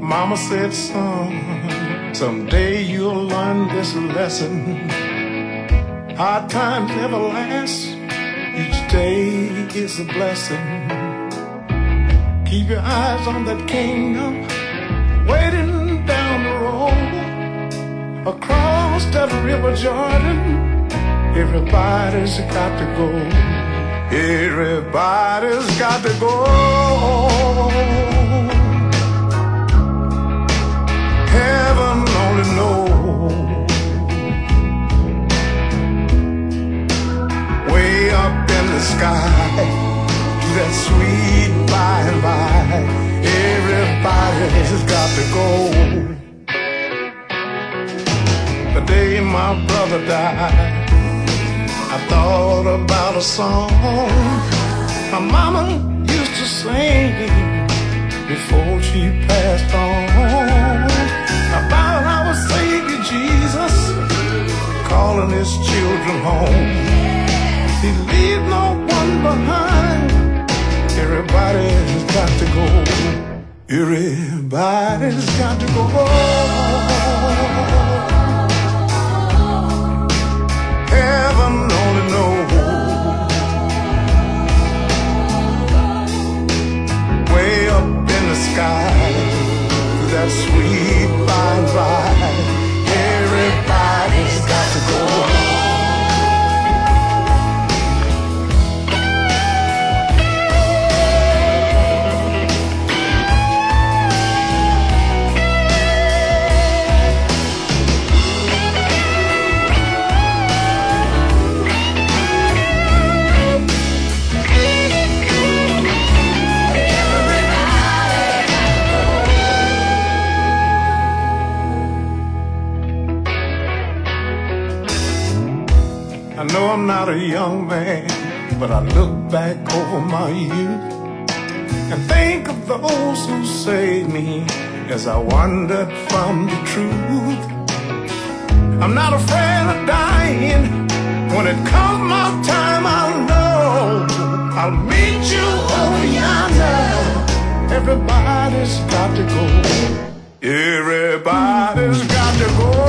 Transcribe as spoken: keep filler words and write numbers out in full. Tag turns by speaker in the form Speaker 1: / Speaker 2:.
Speaker 1: Mama said, son, someday you'll learn this lesson. Hard times never last. Each day is a blessing. Keep your eyes on that kingdom waiting down the road. Across that river Jordan, everybody's got to go. Everybody's got to go. Heaven only knows. Way up in the sky, to that sweet by and by, everybody's got to go. The day my brother died, I thought about a song my mama used to sing before she passed on, about our Savior Jesus calling his children home. He leave no one behind. Everybody's got to go. Everybody's got to go. Heaven only knows. Way up in the sky, that sweet by and by, everybody's got to go. I know I'm not a young man, but I look back over my youth and think of those who saved me as I wandered from the truth. I'm not afraid of dying. When it comes my time, I'll know I'll meet you over yonder. Everybody's got to go. Everybody's got to go.